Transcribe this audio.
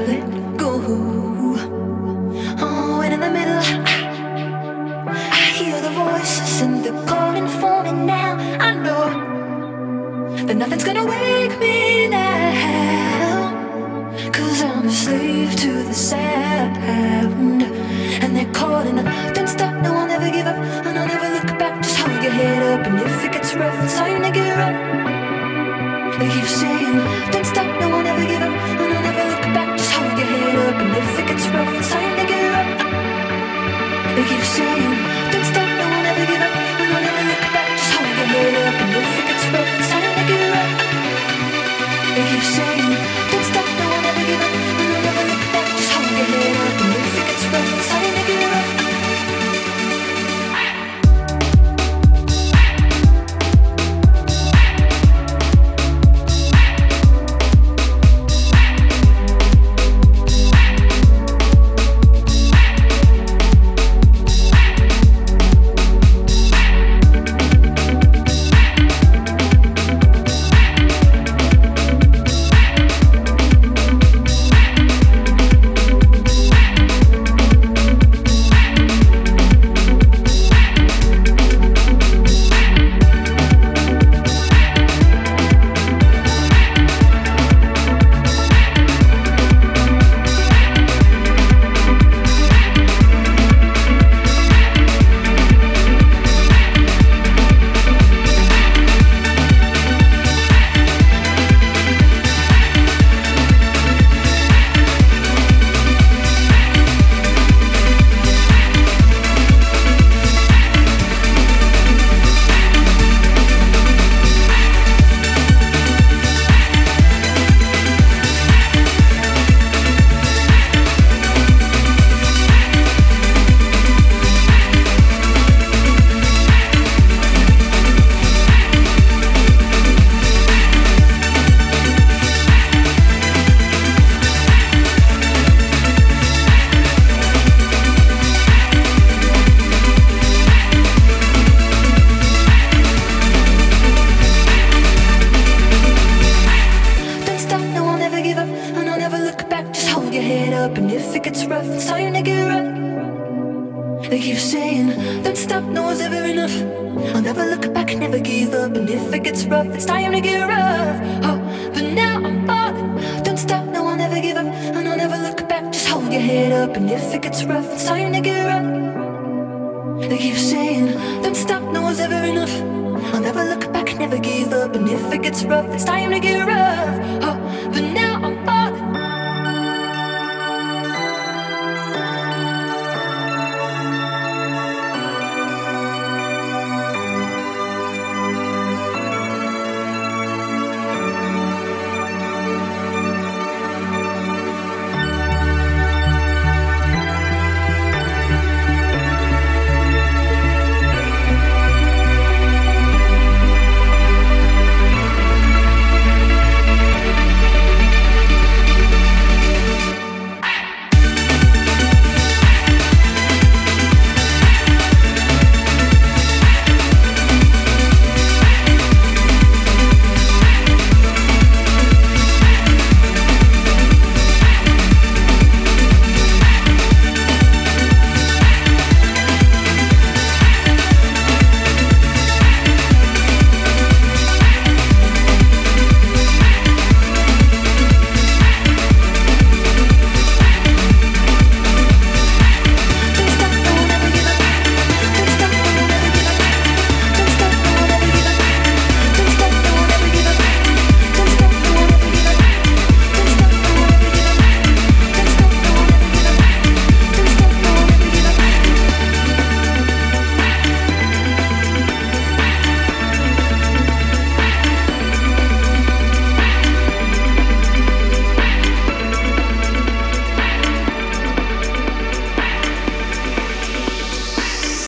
let go. Oh, and in the middle, I hear the voices and they're calling for me now. I know that nothing's gonna wake me now, 'cause I'm a slave to the sound. And they're calling, don't stop, no, I'll never give up, and I'll never look back, just hold your head up. And if it gets rough, it's time to get up. They keep saying, don't stop, no, I'll never give up, and I'll never look back, just hold your head up. And if it gets rough, it's time to get up. They keep saying, don't stop, no, I'll never give up, and I'll never look back, just hold your head up. And if it gets rough, it's time to get up. They keep saying, don't stop, no, I'll never give up, and I'll never look back, just hold your head up. And if it gets rough, it's time to get up. And if it gets rough, it's time to get rough. They keep saying, don't stop, no one's ever enough. I'll never look back, never give up. And if it gets rough, it's time to get rough. Oh, but now I'm falling. Don't stop, no, I'll never give up, and I'll never look back, just hold your head up. And if it gets rough, it's time to get rough. They keep saying, don't stop, no one's ever enough. I'll never look back, never give up. And if it gets rough, it's time to get rough. Oh, but now